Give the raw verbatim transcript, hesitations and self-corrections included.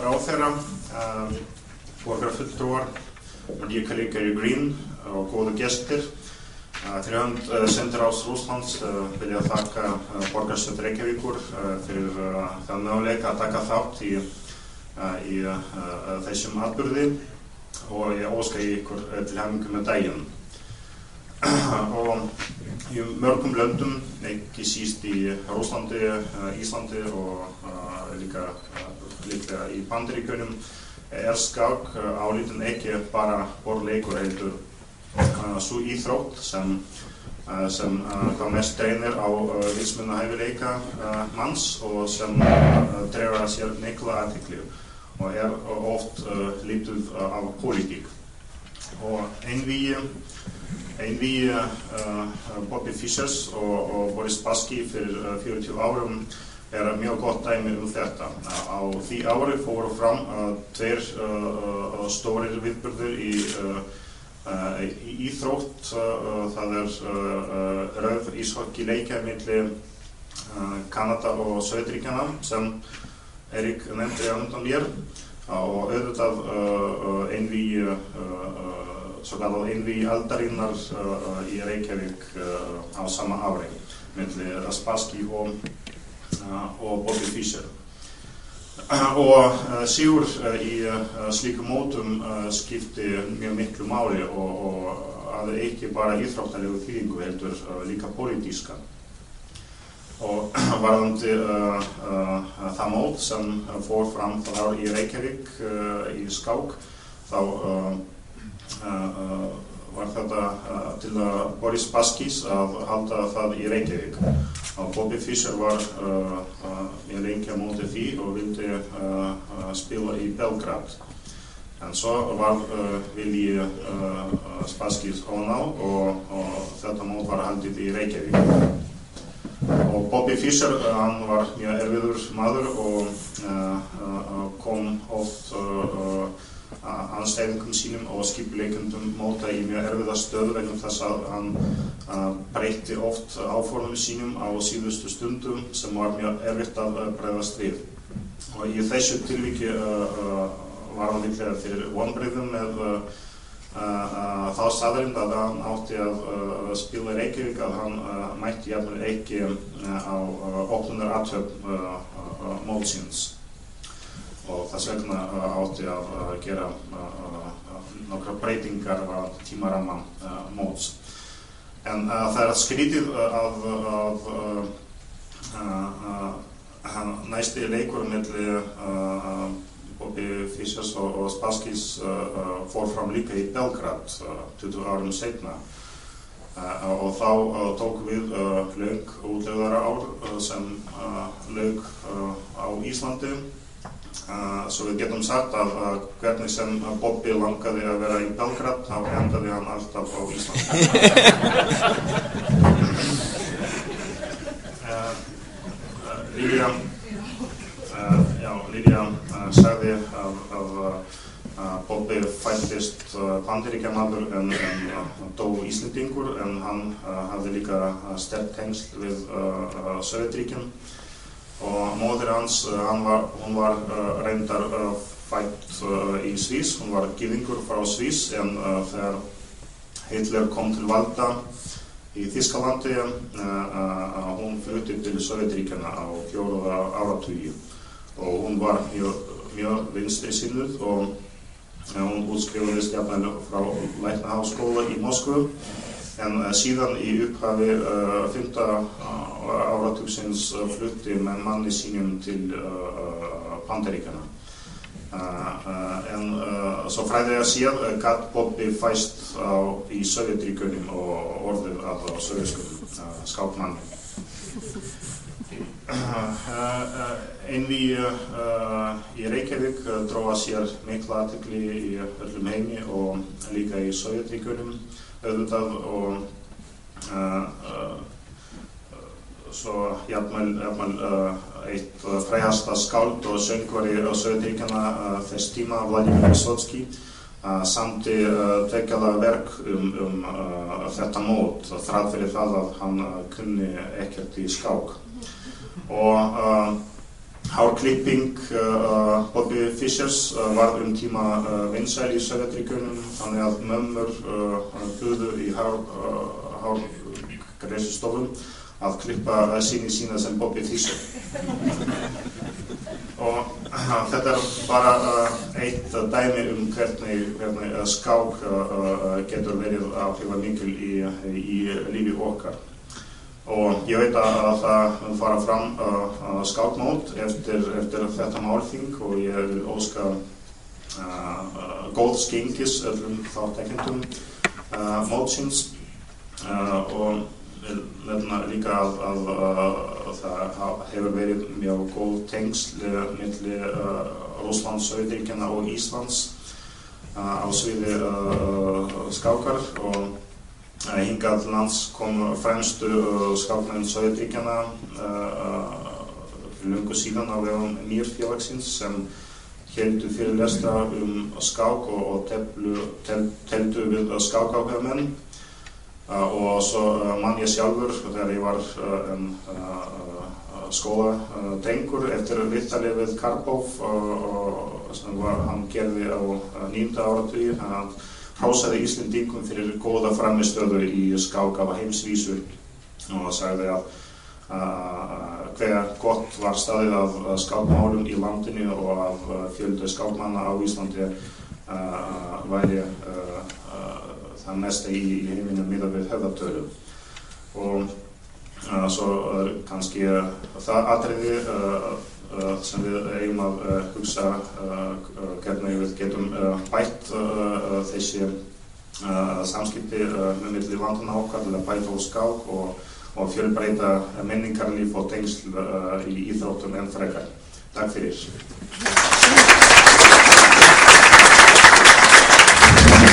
ráðherra, borgarfulltrúar, mjög kollegar í Green og góða gestir. Fyrir hönd sendiráðs Rússlands vil ég þakka borgarstjórn Reykjavíkur fyrir þann möguleika að taka þátt í, í þessum atburði og ég óska ykkur til hamingju með daginn. Og í mörgum löndum, ekki síst í Rússlandi, Íslandi og líka, líka í Bandaríkjunum, er skák álítin ekki bara borðleikur heldur sú íþrótt sem, sem hvað mest reynir á vitsmunahæfileika manns og sem dregur að sér mikla athygli og er oft lítuð á pólitík. Og einvígi einvígi Bobby Fishers og, og Boris Spassky fyrir fjörutíu árum er mjög gott dæmi um þetta. Á því ári fóru fram tveir stórir viðburðir í Uh, í íþrótt, uh, það er uh, rauð íshokkíleikja milli uh, Kanada og Sovétríkjanna sem Erik nefndi á undan mér og auðvitað uh, einvígi uh, svo kallað einvígi aldarinnar uh, í Reykjavík uh, á sama ári milli Spassky og, uh, og Bobby Fischer. Og uh, sigur uh, í uh, slíkum mótum uh, skipti mjög miklu máli og, og að ekki bara íþróttalegu þýðingu heldur uh, líka pólitíska. Og varðandi uh, uh, það mót sem uh, fór fram þar í Reykjavík uh, í skák, þá uh, uh, var þetta uh, til uh, Boris Spasskys að halda það í Reykjavík. Og Bobby Fischer var uh, uh, mjög lengi á móti því og vildi uh, uh, spila í Belgrad. En svo var uh, vilji uh, Spasskys ofan á og, og þetta mót var haldið í Reykjavík. Og Bobby Fischer, uh, hann var mjög erfiður maður og uh, uh, kom oft uh, uh, anstæðingum sínum og skipuleikendum móta í mjög erfiða stöðu vegna þess að hann uh, breytti oft áformum sínum á síðustu stundum sem var mjög erfitt að uh, bregðast við. Og í þessu tilviki uh, uh, var hann líklega fyrir vonbrigðum með uh, uh, þá staðreynd að hann átti að uh, spila í Reykjavík að hann uh, mætti jafnvel ekki uh, á uh, opnunarathöfn uh, uh, mótsins. Og þess vegna uh, átti að uh, gera uh, uh, nokkra breytingar á tímaramma uh, móts. En uh, það er skrítið uh, að, að uh, uh, uh, næsti leikur milli uh, Bobby Fischers og, og Spasskys uh, uh, fór fram líka í Belgrad uh, tuttugu árum seinna. Uh, og þá uh, tók við uh, löng útlegðara ár uh, sem uh, lög uh, á Íslandi. Uh, svo við getum sagt að uh, hvernig sem Bobby langaði að vera í Belgrad, þá endaði hann alltaf á Íslandi. uh, uh, Lilja, uh, já, Lilja uh, sagði að, að uh, Bobby fæddist uh, Bandaríkjamaður en, en uh, dó Íslendingur, en hann uh, hafði líka uh, sterk tengsl við uh, uh, Sovétríkin. Og móðir hans, hann var, hún var uh, reyndar uh, fædd uh, í Svís, hún var gyðingur frá Svís, en uh, þegar Hitler kom til valda í Þýskalandi, uh, uh, hún flutti til Sovétríkjanna á fjórða áratugi. Og hún var mjög, mjög vinstri sinnuð og uh, hún útskrifaðist jafnvel frá Læknaháskóla í Moskvu. En uh, síðan í upphafi uh, fimmta áratugsins uh, flutti með manni sínum til uh, Bandaríkjanna. Uh, uh, en uh, svo fræðilega séð uh, gat Bobby fæst á, í Sovétríkjunum og orðið að sovétskum uh, skákmanni. Uh, uh, einvígi uh, í Reykjavík uh, dró að sér mikla athygli í öllum heimi og líka í Sovétríkjunum auðvitað og uh, uh, svo jafnvel, jafnvel uh, eitt uh, frægasta skáld og söngvari á Sovétríkjanna uh, þess tíma, Vladimir Vysotsky, uh, samdi uh, tveggjala verk um, um uh, þetta mót, þrátt fyrir það að hann uh, kunni ekkert í skák. Og uh, hárklipping uh, Bobby Fishers uh, varð um tíma uh, vinsæl í Sovétríkjunum, þannig að mömmur uh, buðu í hár, uh, hárgreiðslustofum að klippa síni sína sem Bobby Fischer. Og uh, þetta er bara uh, eitt dæmi um hvernig, hvernig uh, skák uh, getur verið áhrifamikil í, í lífi okkar. Og ég veit að það mun fara fram uh, skákmót eftir, eftir þetta málþing og ég vil óska uh, uh, góðs gengis öllum þáttakendum uh, mótsins uh, og vil nefna líka að, að, að það hefur verið mjög góð tengsl milli uh, Rússlands, Sovétríkjanna og Íslands uh, á sviði uh, skákar og hingað til lands kom fremstu uh, skákmenn Sovétríkjanna uh, fyrir löngu síðan á vegum Mýrfélagsins sem héldu fyrirlestra um skák og, og teflu, tel, teldu við skákáhugamenn uh, og svo uh, man ég sjálfur þegar ég var uh, um, uh, skóladrengur uh, eftir viðtali við Karpov uh, sem var, hann gerði á uh, níunda áratugi. Hann hrósaði Íslendingum fyrir góða frammistöðu í skák á heimsvísu og sagði að uh, hver gott var staðið af skákmálum í landinu og af fjölda skákmanna á Íslandi uh, væri uh, uh, það mesta í, í heiminum miðað við höfðatölu. Og uh, svo uh, kannski uh, það atriði uh, Uh, sem við eigum að uh, hugsa uh, hvernig við getum uh, bætt uh, þessi uh, samskipti uh, milli landanna okkar til að bæta úr skák og, og fjölbreyta menningarlíf og tengsl uh, í íþróttum enn frekar. Takk fyrir.